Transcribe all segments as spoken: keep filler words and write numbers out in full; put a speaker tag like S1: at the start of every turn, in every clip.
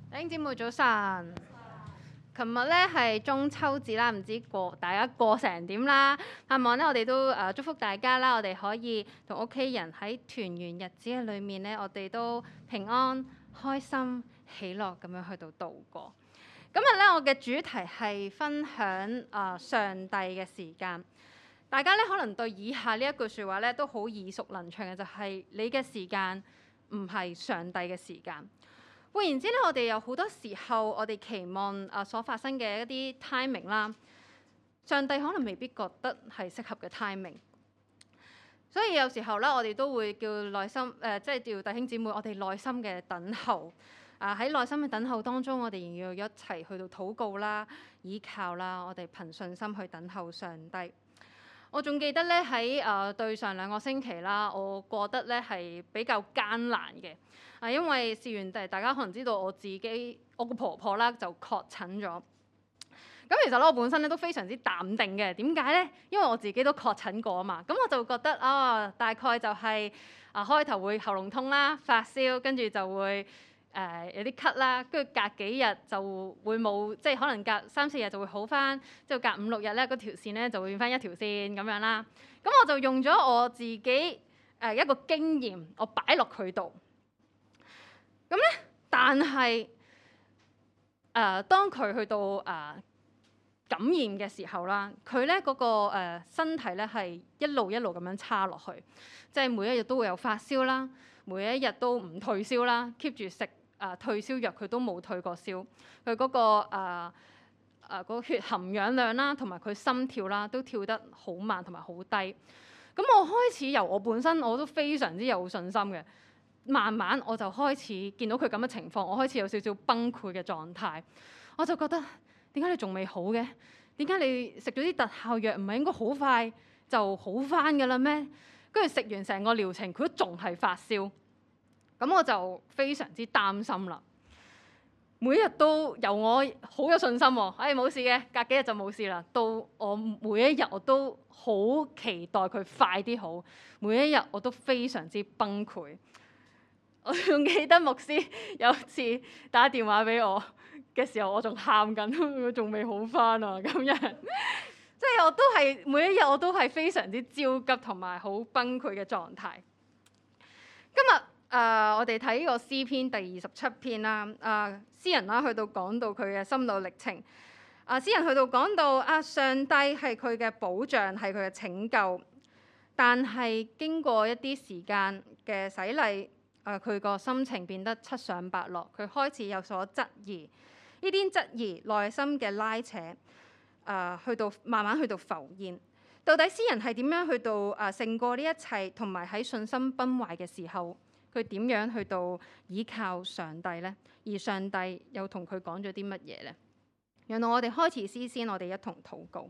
S1: 弟兄姊妹早晨，琴日咧係中秋節啦，唔知過大家過成點啦？盼望咧我哋都誒、呃、祝福大家啦，我哋可以同屋企人喺團圓日子嘅裏面咧，我哋都平安、開心、喜樂咁樣去到度過。今日咧我嘅主題係分享誒、呃、上帝嘅時間。大家咧可能對以下呢一句説話咧都好耳熟能詳嘅，就係、是、你嘅時間唔係上帝嘅時間。換言之咧，我哋有好多時候，我哋期望啊所發生嘅一啲 timing 啦，上帝可能未必覺得係適合嘅 timing。所以有時候咧，我哋都會叫耐心誒、呃，即係叫弟兄姊妹，我哋耐心嘅等候。啊喺耐心嘅等候當中，我哋仍要一齊去到禱告啦、倚靠啦，我哋憑信心去等候上帝。我仲記得咧喺誒對上兩個星期啦，我過得咧係比較艱難嘅啊，因為事緣地大家可能知道我自己我個婆婆啦就確診咗。咁其實咧我本身咧都非常之淡定嘅，點解咧？因為我自己都確診過啊嘛，咁我就覺得啊、哦，大概就係、是、啊開頭會喉嚨痛啦、發燒，跟住就會。誒、呃、有啲咳啦，跟住隔幾日就會冇，即係可能隔三四日就會好翻，之後隔五六日咧，嗰條線咧就會變翻一條線咁樣啦。咁我就用咗我自己誒、呃、一個經驗，我擺落佢度。咁咧，但係誒、呃、當佢去到誒、呃、感染嘅時候啦，佢咧嗰個、呃、身體咧係一路一路咁樣差落去，即係每一日都會有發燒啦，每一日都唔退燒啦 ，keep 住食。誒、呃、退燒藥佢都冇退過燒，佢嗰、嗰個誒誒嗰個血含氧量啦，同埋佢心跳啦，都跳得好慢同埋好低。咁我開始由我本身我都非常之有信心嘅，慢慢我就開始見到佢咁嘅情況，我開始有少少崩潰嘅狀態。我就覺得點解你仲未好嘅？點解你食咗啲特效藥唔係應該好快就好翻㗎啦咩？跟住食完成個療程，佢都仲係發燒。咁我就非常之擔心啦，每日都由我好有信心喎，唉冇事嘅，隔幾日就冇事啦。到我每一日我都好期待佢快啲好，每一日我都非常之崩潰。我仲記得牧師有次打電話俾我嘅時候，我仲喊緊，佢仲未好翻啊咁樣，即係我都係每一日我都係非常之焦急同埋好崩潰嘅狀態。今日。誒、uh，我哋睇呢個詩篇第二十七篇啦。誒、uh，詩人啦，去到講到佢嘅心路歷程。誒、uh，詩人去到講到啊，上帝係佢嘅保障，係佢嘅拯救。但係經過一啲時間嘅洗禮，誒佢個心情變得七上八落，佢開始有所質疑。呢啲質疑內心嘅拉扯，誒、uh，去到慢慢去到浮現。到底詩人係點樣去到誒勝過呢一切，同埋喺信心崩壞嘅時候？佢點樣去到倚靠上帝呢？而上帝又同佢講咗啲乜嘢呢？讓到我哋開始詩先，我哋一同禱告。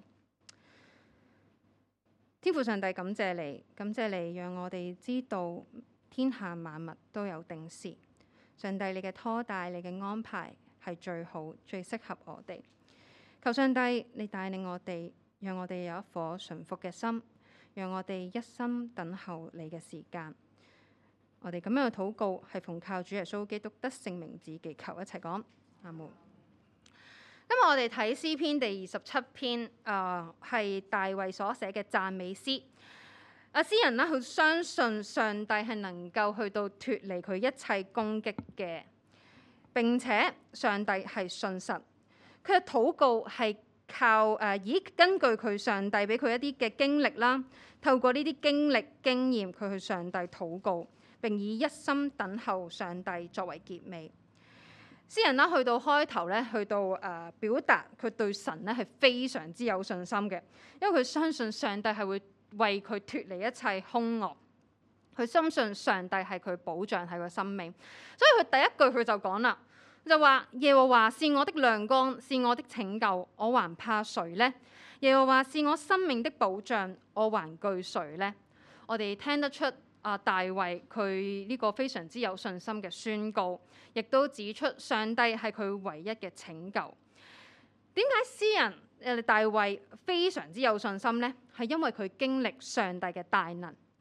S1: 天父上帝，感謝你，感謝你，讓我哋知道天下萬物都有定時。上帝，你嘅拖帶，你嘅安排係最好、最適合我哋。求上帝，你帶領我哋，讓我哋有一顆順服嘅心，讓我哋一心等候你嘅時間。我哋咁樣嘅禱告係奉靠主耶穌基督得勝名字祈求，一齊講阿門。今日我哋睇詩篇第二十七篇，誒、呃、係大衛所寫嘅讚美詩。啊，詩人呢，佢相信上帝係能夠去到脫離佢一切攻擊嘅，並且上帝係信實。佢嘅禱告係靠誒以、呃、根據佢上帝俾佢一啲嘅經歷啦，透過呢啲經歷經驗，佢去上帝禱告。並以一心等候上帝作為結尾。詩人啦，去到開頭咧，去到誒、呃、表達佢對神咧係非常之有信心嘅，因為佢相信上帝係會為佢脫離一切兇惡。佢深信上帝係佢保障，係佢生命。所以佢第一句佢就講啦，就話耶和華是我的亮光，是我的拯救，我還怕誰呢？耶和華是我生命的保障，我還懼誰呢？我哋聽得出。啊！大衛佢呢個非常之有信心嘅宣告，亦都指出上帝係佢唯一嘅拯救。點解詩人誒大衛非常之有信心呢？係因為佢經歷上帝嘅大能。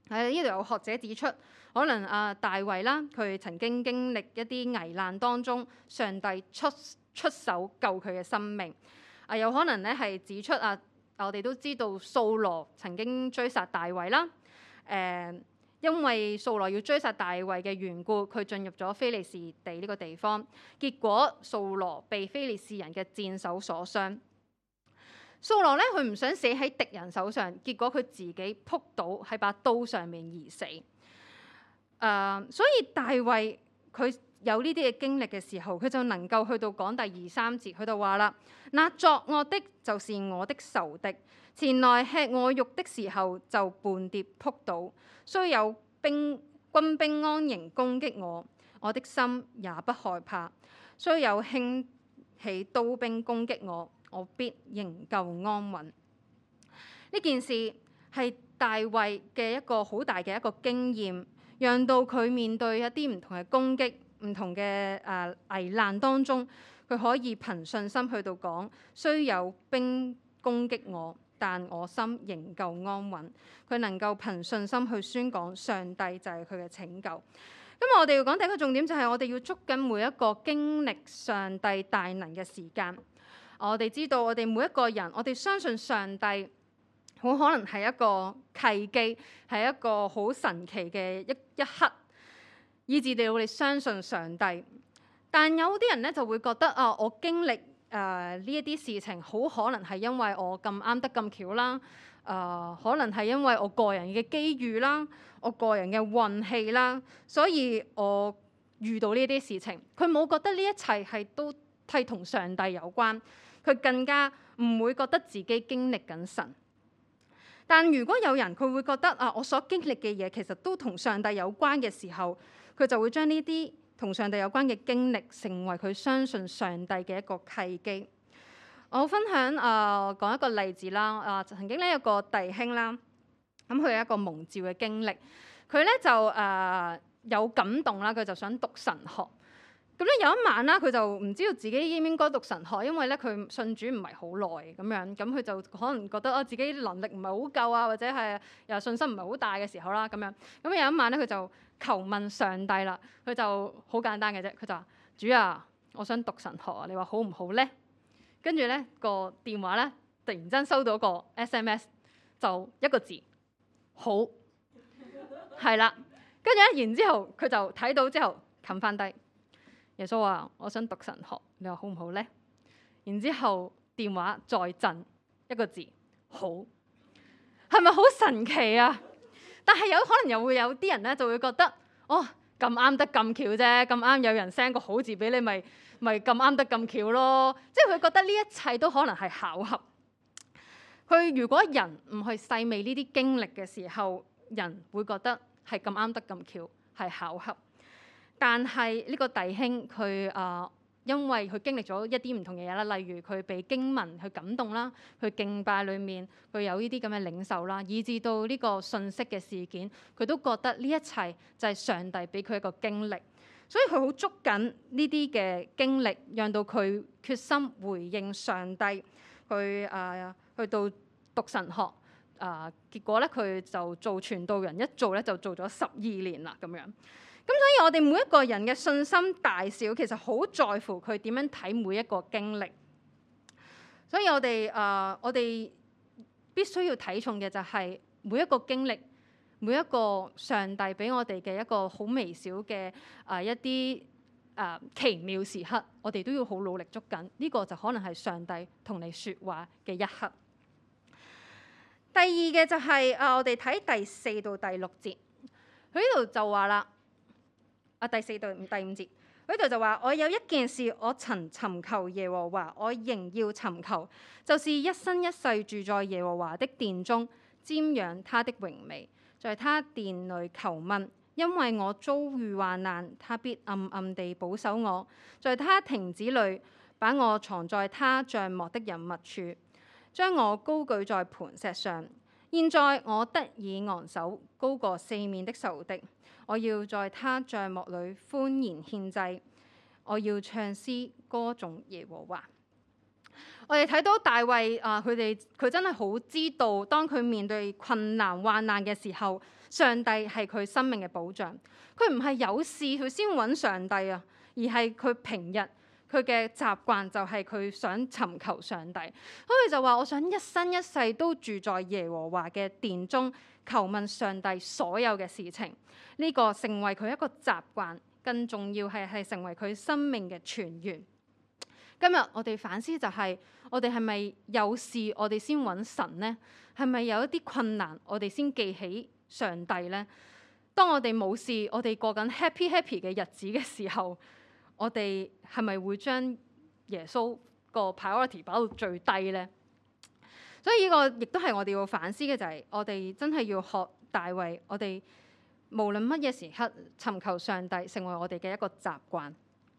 S1: 喺呢度有學者指出，可能啊大衛啦，佢曾經經歷一啲危難當中，上帝出出手救佢嘅生命。啊，有可能咧係指出啊，我哋都知道掃羅曾經追殺大衛啦。誒、呃，因為掃羅要追殺大衛嘅緣故，佢進入咗非利士地呢個地方，結果掃羅被非利士人嘅箭手所傷。掃羅咧，佢唔想死喺敵人手上，結果佢自己仆倒喺把刀上面而死。誒、呃，所以大衛佢有呢啲嘅經歷嘅時候，佢就能夠去到講第二三節，佢就話啦：那作惡的，就是我的仇敵，前來吃我肉的時候，就絆跌仆倒。雖有兵軍兵安營攻擊我，我的心也不害怕；雖有興起刀兵攻擊我，我必仍舊安穩。呢件事係大衛嘅一個好大嘅一個經驗，讓到佢面對一啲唔同嘅攻擊、唔同嘅誒危難當中，佢可以憑信心去到講：雖有兵攻擊我，但我心仍舊安穩。佢能夠憑信心去宣講上帝就係佢嘅拯救。今日我哋要講第一個重點就係我哋要捉緊每一個經歷上帝大能嘅時間。我哋知道我哋每一個人，我哋相信上帝好可能係一個契機，係一個好神奇嘅一一刻，以致到我哋相信上帝。但有啲人咧就會覺得啊，我經歷誒呢一啲事情，好可能係因為我咁啱得咁巧啦，誒、呃、可能係因為我個人嘅機遇啦，我個人嘅運氣啦，所以我遇到呢啲事情。佢冇覺得呢一切係都係同上帝有關。佢更加唔會覺得自己經歷緊神。但如果有人佢會覺得啊，我所經歷嘅嘢其實都同上帝有關嘅時候，佢就會將呢啲同上帝有關嘅經歷成為佢相信上帝嘅一個契機。我分享啊，講一個例子啦。啊，曾經咧有個弟兄啦，咁佢有一個蒙召嘅經歷，佢咧就誒、呃、有感動啦，佢就想讀神學。咁咧有一晚啦，佢就唔知道自己應唔應該讀神學，因為咧佢信主唔係好耐咁樣，咁佢就可能覺得啊自己能力唔係好夠啊，或者係又信心唔係好大嘅時候啦咁樣。咁有一晚咧，佢就求問上帝啦，佢就好簡單嘅啫，佢就話：主啊，我想讀神學啊，你話好唔好咧？跟住咧個電話咧突然間收到個 S M S， 就一個字好，係啦。跟住咧，然之後佢就睇到之後冚翻低。耶穌話：我想讀神學，你話好唔好咧？然之後電話再震一個字好，係咪好神奇啊？但係有可能又會有啲人咧就會覺得，哦，咁啱得咁巧啫，咁啱有人 send 個好字俾你，咪咪咁啱得咁巧咯。即係佢覺得呢一切都可能係巧合。佢如果人唔去細味呢啲經歷嘅時候，人會覺得係咁啱得咁巧，係巧合。但係呢個弟兄佢啊、呃，因為佢經歷咗一啲唔同嘅嘢啦，例如佢被經文去感動啦，佢敬拜裡面佢有呢啲咁嘅領受啦，以至到呢個信息嘅事件，佢都覺得呢一切就係上帝俾佢一個經歷，所以佢好捉緊呢啲嘅經歷，讓到佢決心回應上帝，佢啊、呃、去到讀神學啊、呃，結果咧佢就做傳道人，一做咧就做咗十二年啦咁樣。咁所以我哋每一個人嘅信心大小，其實好在乎佢點樣睇每一個經歷。所以我哋誒、呃，我哋必須要睇重嘅就係每一個經歷，每一個上帝俾我哋嘅一個好微小嘅誒、呃、一啲誒、呃、奇妙時刻，我哋都要好努力捉緊。呢、這個就可能係上帝同你説話嘅一刻。第二嘅就係、是、誒、呃，我哋睇第四到第六節，佢呢度就話啦。啊，第四到第五節，呢度就話：我有一件事，我曾尋求耶和華，我仍要尋求，就是一生一世住在耶和華的殿中，瞻仰他的榮美，在他殿裡求問。因為我遭遇患難，他必暗暗地保守我，在他亭子裡把我藏在他帳幕的隱密處，將我高舉在磐石上。現在我得以昂首，高過四面的仇敵。我要在他帳幕裏歡然獻祭，我要唱詩歌頌耶和華。 我哋睇到大衛啊，佢哋佢真係好知道，當佢面對困難患難嘅時候，上帝係佢生命嘅保障。佢唔係有事佢先揾上帝啊，而係佢平日佢嘅習慣就係佢想尋求上帝。所以就話我想一生一世都住在耶和華嘅殿中，求問上帝所有嘅事情。呢個成為佢一個習慣，更重要係係成為佢生命嘅泉源。今日我哋反思就係、是，我哋係咪有事我哋先揾神呢？係咪有一啲困難我哋先記起上帝呢？當我哋冇事，我哋過緊 happy happy 嘅日子嘅時候，我哋係咪會將耶穌個 priority 擺到最低呢？所以呢個亦都係我哋要反思嘅，就係我哋真係要學大衛，我哋無論乜嘢時刻尋求上帝，成為我哋嘅一個習慣。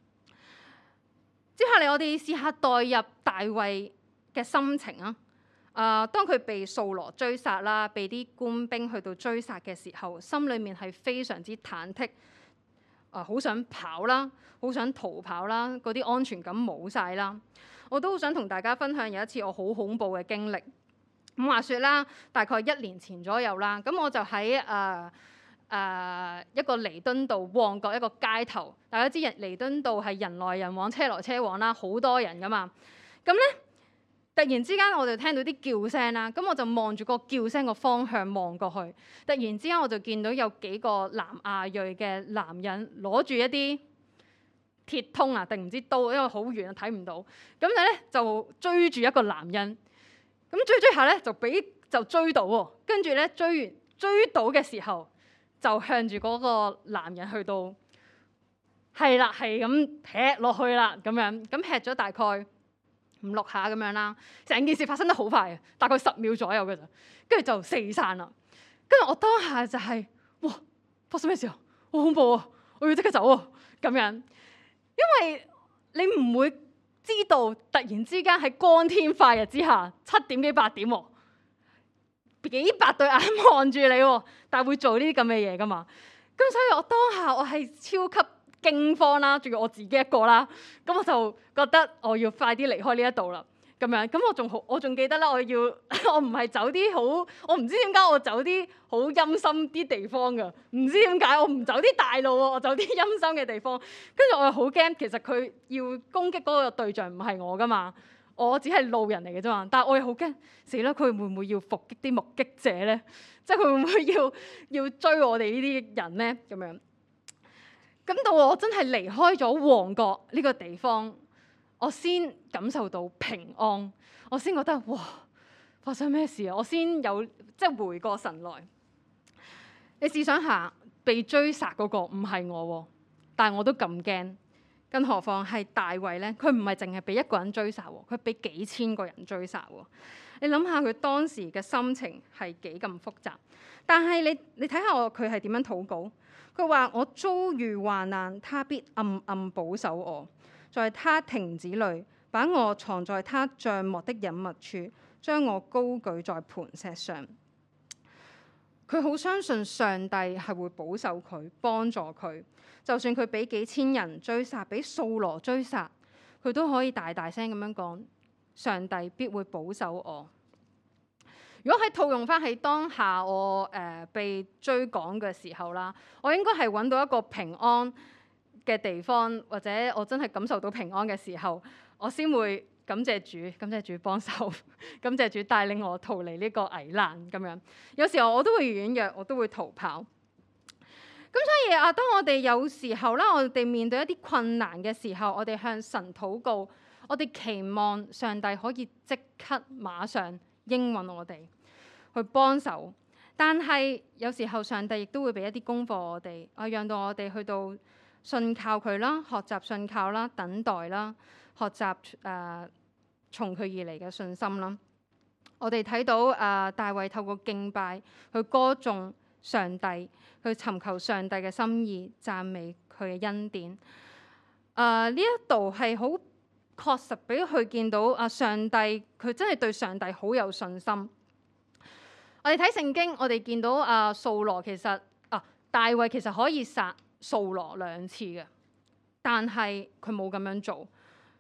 S1: 接下嚟我哋試下代入大衛嘅心情啊！啊、呃，當佢被掃羅追殺啦，被啲官兵去到追殺嘅時候，心裏面係非常之忐忑，啊、呃，好想跑啦，好想逃跑啦，嗰啲安全感冇晒啦。我都好想同大家分享有一次我好恐怖嘅經歷。咁話說啦，大概一年前左右啦，咁我就喺誒。呃誒、uh, 一個彌敦道旺角一個街頭，大家知人彌敦道係人來人往、車來車往啦，好多人噶嘛。咁咧，突然之間我就聽到啲叫聲啦，咁我就望住個叫聲個方向望過去。突然之間我就見到有幾個南亞裔嘅男人攞住一啲鐵通啊，定唔知刀，因為好遠啊睇唔到。咁咧就追住一個男人，咁追追下咧就俾就追到喎。跟住咧追完追到嘅時候，就向住嗰個男人去到，係啦，係咁劈落去啦，咁樣咁劈咗大概五六下咁樣啦。成件事發生得好快啊，大概十秒左右嘅咋，跟住就四散啦。跟住我當下就係、是，哇，發生咩事啊？好恐怖啊！我要即刻走啊！咁樣，因為你唔會知道突然之間喺光天化日之下，七點幾八點喎、啊。幾百對眼望住你喎，但係會做呢啲咁嘅嘢噶嘛？咁所以我當下我係超級驚慌啦，仲要我自己一個啦，咁我就覺得我要快啲離開呢一度啦。咁樣，咁我仲好，我仲記得啦，我要我唔係走啲好，我唔知點解我走啲好陰森啲地方噶，唔知點解我唔走啲大路喎，我走啲陰森嘅地方。跟住我又好驚，其實佢要攻擊嗰個對象唔係我噶嘛。我只係路人嚟嘅啫嘛，但係我又好驚死啦！佢會唔會要伏擊啲目擊者咧？即係佢會唔會要要追我哋呢啲人咧？咁樣咁到我真係離開咗旺角呢個地方，我先感受到平安，我先覺得哇，發生咩事啊？我先有即係回過神來。你試想下，被追殺嗰個唔係我，但係我都咁驚。更何況係大衛咧，佢唔係淨係俾一個人追殺喎，佢俾幾千個人追殺喎。你諗下佢當時嘅心情係幾咁複雜。但係你你睇下我佢係點樣禱告？佢話：我遭遇患難，他必暗暗保守我，在他亭子裏把我藏在他帳幕的隱密處，將我高舉在磐石上。佢好相信上帝係會保守佢、幫助佢。就算佢俾幾千人追殺，俾掃羅追殺，佢都可以大大聲咁樣講：上帝必會保守我。如果喺套用翻喺當下我誒、呃、被追趕嘅時候啦，我應該係揾到一個平安嘅地方，或者我真係感受到平安嘅時候，我先會感謝主，感謝主幫手，感謝主帶領我逃離呢個危難咁樣。有時候我都會軟弱，我都會逃跑。咁所以啊，當我哋有時候啦，我哋面對一啲困難嘅時候，我哋向神禱告，我哋期望上帝可以即刻馬上應允我哋去幫手。但係有時候上帝亦都會俾一啲功課我哋，啊，讓到我哋去到信靠佢啦，學習信靠啦，等待啦，學習誒、呃、從佢而嚟嘅信心啦。我哋睇到誒、呃、大衛透過敬拜去歌頌上帝，去尋求上帝嘅心意，讚美佢嘅恩典。誒呢一度係好確實俾佢見到啊，上帝佢真係對上帝好有信心。我哋睇聖經，我哋見到啊，掃羅其實啊，大衛其實可以殺掃羅兩次嘅，但係佢冇咁樣做。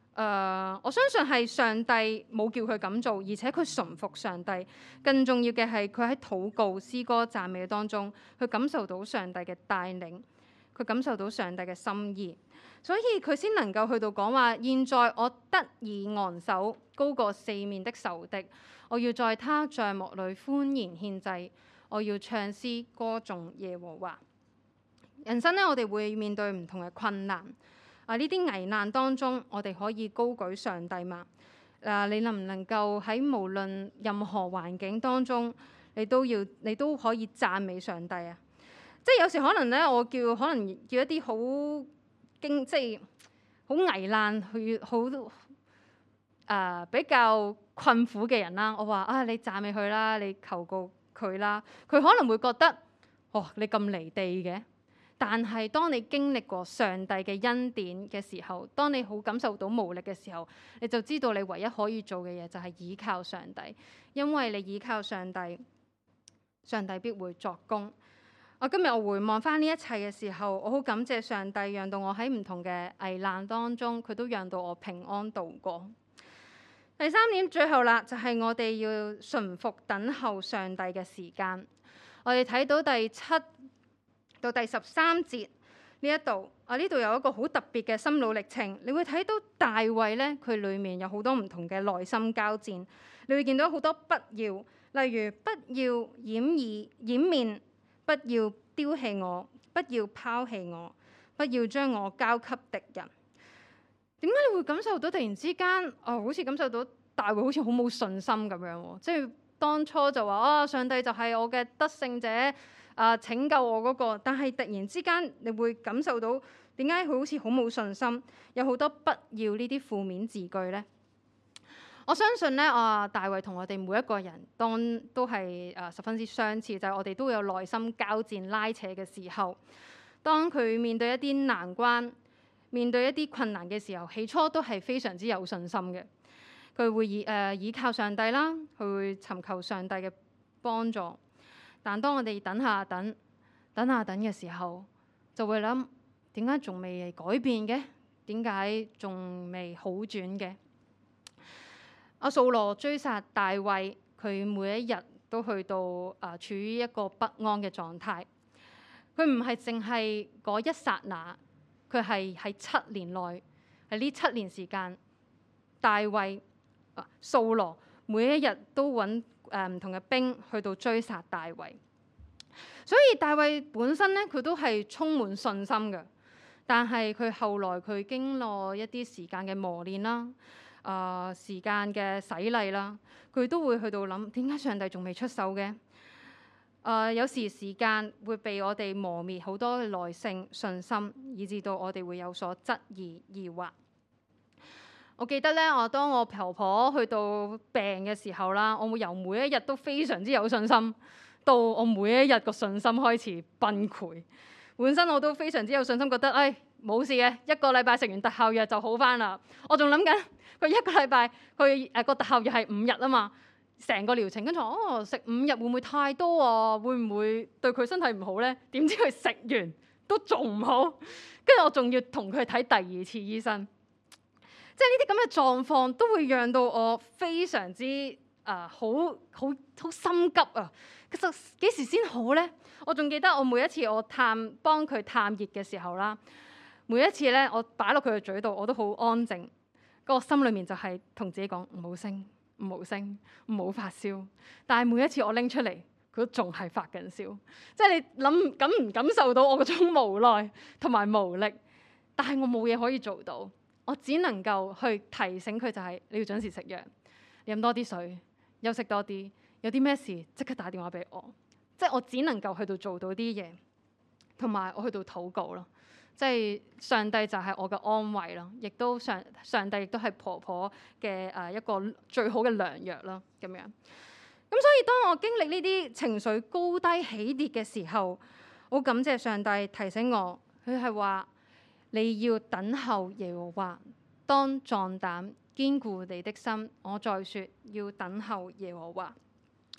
S1: 呃，我相信係上帝冇叫佢咁做，而且佢順服上帝。更重要嘅係佢喺禱告、詩歌、讚美當中，佢感受到上帝嘅帶領，佢感受到上帝嘅心意，所以佢先能夠去到講話：現在我得以昂首，高過四面的仇敵。我要在他帳幕裏歡然獻祭，我要唱詩歌頌耶和華。人生呢，我哋會面對唔同嘅困難。啊！呢啲危難當中，我哋可以高舉上帝嘛？啊！你能唔能夠喺無論任何環境當中，你都要你都可以讚美上帝啊？即係有時可能咧，我叫可能叫一啲好驚，即係好危難去好啊比較困苦嘅人啦。我話啊，你讚美佢啦，你求告佢啦，佢可能會覺得哦，你咁離地嘅。但係當你經歷過上帝嘅恩典嘅時候，當你好感受到無力嘅時候，你就知道你唯一可以做嘅嘢就係倚靠上帝，因為你倚靠上帝，上帝必會作工。我今日我回望翻呢一切嘅時候，我好感謝上帝，讓到我喺唔同嘅危難當中，佢都讓到我平安度過。第三點，最後啦，就係我哋要順服等候上帝嘅時間。我哋睇到第七到第十三節呢一度，啊呢度有一個好特別嘅心路歷程。你會睇到大衛咧，佢裡面有好多唔同嘅內心交戰。你會見到好多不要，例如不要掩耳掩面，不要丟棄我，不要拋棄我，不要將我交給敵人。點解你會感受到突然之間，哦，好似感受到大衛好似好冇信心咁樣喎？即係當初就話啊，上帝就係我嘅得勝者。啊！拯救我嗰個，但係突然之間，你會感受到點解佢好似好冇信心，有好多不要呢啲負面字句呢？我相信咧，啊大衛同我哋每一個人當都係啊十分之相似，就係我哋都有內心交戰拉扯嘅時候。當佢面對一啲難關、面對一啲困難嘅時候，起初都係非常之有信心嘅。佢會以誒倚靠上帝啦，佢會尋求上帝嘅幫助。但當我哋等下等、等下等嘅時候，就會諗點解仲未改變嘅？點解仲未好轉嘅？阿掃羅追殺大衛，佢每一日都去到啊、呃、處於一個不安嘅狀態。佢唔係淨係嗰一剎那，佢係喺七年內，喺呢七年時間，大衛啊掃羅每一日都揾誒唔同嘅兵去到追殺大衛，所以大衛本身咧佢都係充滿信心嘅。但係佢後來佢經過一啲時間嘅磨練啦，啊、呃、時間嘅洗禮啦，佢都會去到諗點解上帝仲未出手嘅？啊、呃、有時時間會被我哋磨滅好多嘅耐性、信心，以至到我哋會有所質疑、疑惑。我記得咧，我當我婆婆去到病嘅時候啦，我會由每一日都非常之有信心，到我每一日個信心開始崩潰。本身我都非常之有信心，覺得誒冇事嘅，一個禮拜食完特效藥就好返啦。我仲諗緊佢一個禮拜佢誒個特效藥係五日啊嘛，成個療程，跟住哦食五日會唔會太多啊？會唔會對佢身體唔好咧？點知佢食完都仲唔好，跟住我仲要同佢睇第二次醫生。即係呢啲咁嘅狀況都會讓到我非常之啊好好好心急啊！其實幾時先好咧？我仲記得我每一次我探幫佢探熱嘅時候啦，每一次咧我擺落佢嘅嘴度，我都好安靜，個心裏面就係同自己講唔好聲，唔好聲，唔好發燒。但係每一次我拎出嚟，佢都仲係發緊燒。即係你諗感唔感受到我嗰種無奈同埋無力？但係我冇嘢可以做到。我只能夠去提醒佢，就係你要準時食藥，你飲多啲水，休息多啲，有啲咩事即刻打電話俾我。即係我只能夠去到做到啲嘢，同埋我去到禱告咯。即係上帝就係我嘅安慰咯，亦都上上帝亦都係婆婆嘅誒一個最好嘅良藥咯。咁樣咁，所以當我經歷呢啲情緒高低起跌嘅時候，我感謝上帝提醒我，佢係話。你要等候耶和華，當壯膽，堅固你的心。我再說，要等候耶和華。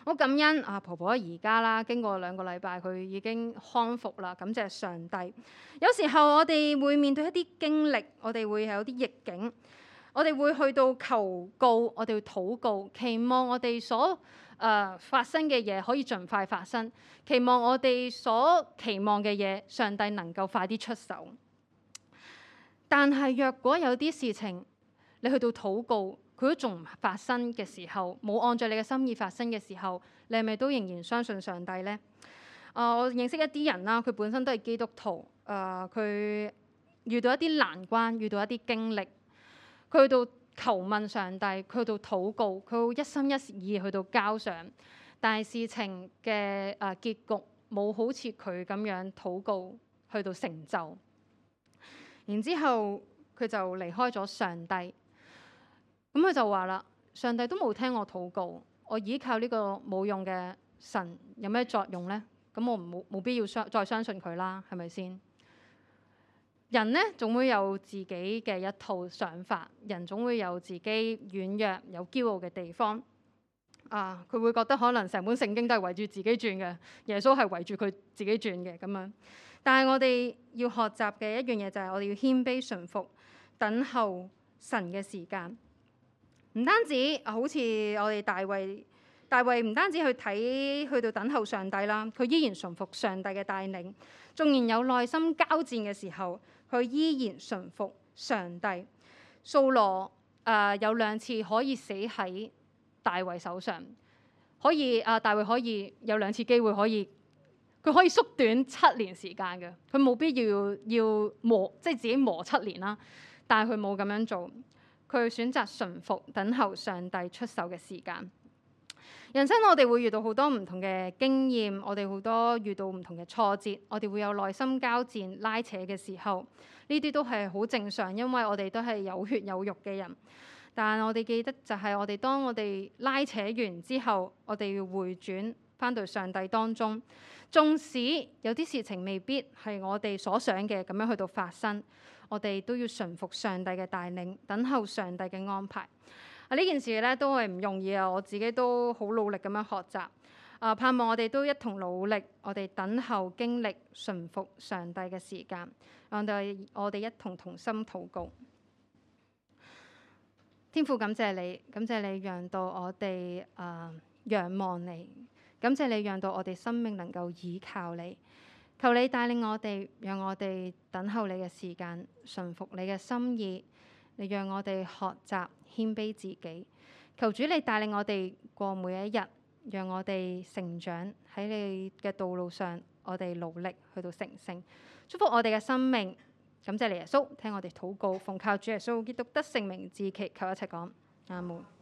S1: 好感恩啊，婆婆而家啦，經過兩個禮拜佢已經康復啦，感謝上帝。有時候我哋會面對一啲經歷，我哋會有啲逆境，我哋會去到求告，我哋會禱告，期望我哋所誒、呃、發生嘅嘢可以盡快發生，期望我哋所期望嘅嘢，上帝能夠快啲出手。但係若果有啲事情你去到禱告，佢都仲唔發生嘅時候，冇按照你嘅心意發生嘅時候，你係咪都仍然相信上帝呢？啊、呃，我認識一啲人啦，佢本身都係基督徒，啊、呃，佢遇到一啲難關，遇到一啲經歷。佢去到求問上帝，佢去到禱告，佢會一心一意去到交上，但係事情嘅誒結局冇好似佢咁樣禱告去到成就。然之後佢就離開咗上帝，咁佢就話啦：上帝都冇聽我禱告，我依靠呢個冇用嘅神有咩作用呢？咁我冇冇必要相再相信佢啦，係咪先？人呢總會有自己嘅一套想法，人總會有自己軟弱有驕傲嘅地方。啊，佢會覺得可能成本聖經都係圍住自己轉嘅，耶穌係圍住佢自己轉嘅咁樣。但係我哋要學習嘅一樣嘢就係我哋要謙卑順服，等候神嘅時間。唔單止好似我哋大衛，大衛唔單止去睇去到等候上帝啦，佢依然順服上帝嘅帶領，縱然有內心交戰嘅時候，佢依然順服上帝。掃羅誒有兩次可以死喺大衛手上，可以啊，大衛可以有兩次機會可以，佢可以縮短七年時間嘅，佢冇必要要磨，即係自己磨七年啦。但係佢冇咁樣做，佢選擇順服，等候上帝出手嘅時間。人生我哋會遇到好多唔同嘅經驗，我哋好多遇到唔同嘅挫折，我哋會有內心交戰拉扯嘅時候，呢啲都係好正常，因為我哋都係有血有肉嘅人。但我哋記得就係我哋當我哋拉扯完之後，我哋要回轉返到上帝當中。縱使有啲事情未必係我哋所想嘅咁樣去到發生，我哋都要順服上帝嘅帶領，等候上帝嘅安排。啊！呢件事咧都係唔容易啊！我自己都好努力咁樣學習。啊！盼望我哋都一同努力，我哋等候經歷順服上帝嘅時間。我哋我哋一同同心禱告。天父，感謝你，感謝你讓到我哋啊、呃、仰望你，感謝你讓到我哋生命能夠倚靠你。求你帶領我哋，讓我哋等候你嘅時間，順服你嘅心意。你讓我哋學習謙卑自己，求主你帶領我哋過每一日，讓我哋成長喺你嘅道路上，我哋努力去到成聖，祝福我哋嘅生命。感謝你耶穌，聽我哋禱告，奉靠主耶穌基督得勝名字祈求，一齊講阿門。